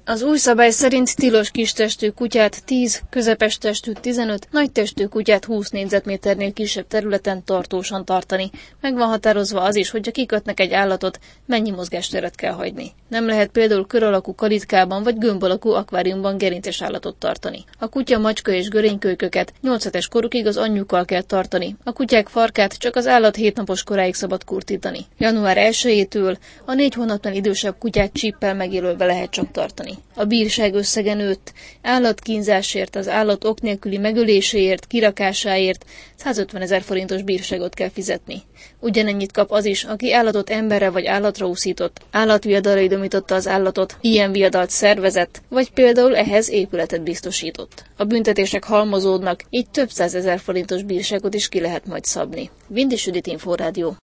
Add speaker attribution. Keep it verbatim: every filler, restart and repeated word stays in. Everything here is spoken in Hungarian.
Speaker 1: Az új szabály szerint tilos kistestű kutyát tíz, közepes testű tizenöt, nagy testű kutyát húsz négyzetméternél kisebb területen tartósan tartani. Meg van határozva az is, hogy ha kikötnek egy állatot, mennyi mozgásteret kell hagyni. Nem lehet például kör alakú kalitkában vagy gömb alakú akváriumban gerinces állatot tartani. A kutya, macska és görénykölyköket nyolc hetes korukig az anyjukkal kell tartani. A kutyák farkát csak az állat hét napos koráig szabad kurtítani. január elsejétől a négy hónapnál idősebb kutyát csíppel megjelölve lehet csak tartani. A bírság összege nőtt. Állatkínzásért, az állat ok nélküli megöléséért, kirakásáért százötven ezer forintos bírságot kell fizetni. Ugyanennyit kap az is, aki állatot emberre vagy állatra úszított, állatviadalra idomította az állatot, ilyen viadalt szervezett, vagy például ehhez épületet biztosított. A büntetések halmozódnak, így több százezer forintos bírságot is ki lehet majd szabni. Vindisch Judit, Inforádió.